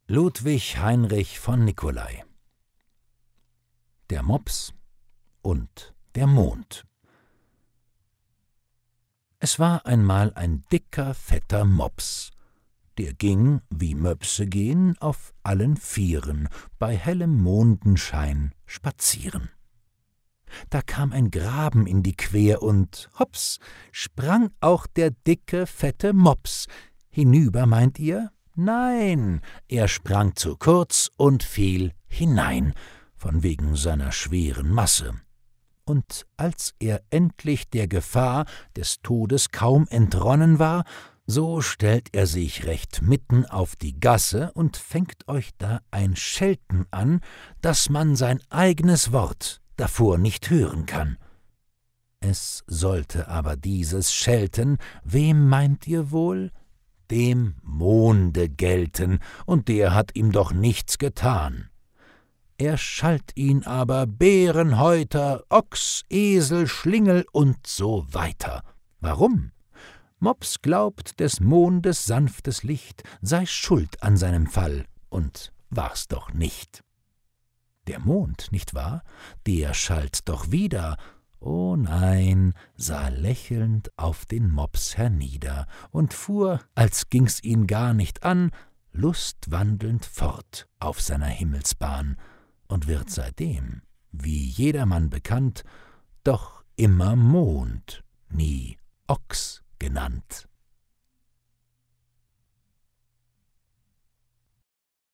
Ludwig Heinrich von Nicolai. Der Mops und der Mond. Es war einmal ein dicker, fetter Mops. Der ging, wie Möpse gehen, auf allen Vieren, bei hellem Mondenschein spazieren. Da kam ein Graben in die Quer und hops, sprang auch der dicke, fette Mops. Hinüber, meint ihr? Nein, er sprang zu kurz und fiel hinein, von wegen seiner schweren Masse. Und als er endlich der Gefahr des Todes kaum entronnen war, so stellt er sich recht mitten auf die Gasse und fängt euch da ein Schelten an, daß man sein eignes Wort davor nicht hören kann. Es sollte aber dieses Schelten, wem meint ihr wohl? Dem Monde gelten, und der hat ihm doch nichts getan. Er schalt ihn aber Bärenhäuter, Ochs, Esel, Schlingel und so weiter. Warum? Mops glaubt, des Mondes sanftes Licht sei schuld an seinem Fall, und war's doch nicht. Der Mond, nicht wahr, der schalt doch wieder, oh nein, sah lächelnd auf den Mops hernieder und fuhr, als ging's ihn gar nicht an, lustwandelnd fort auf seiner Himmelsbahn und wird seitdem, wie jedermann bekannt, doch immer Mond, nie Ochs genannt.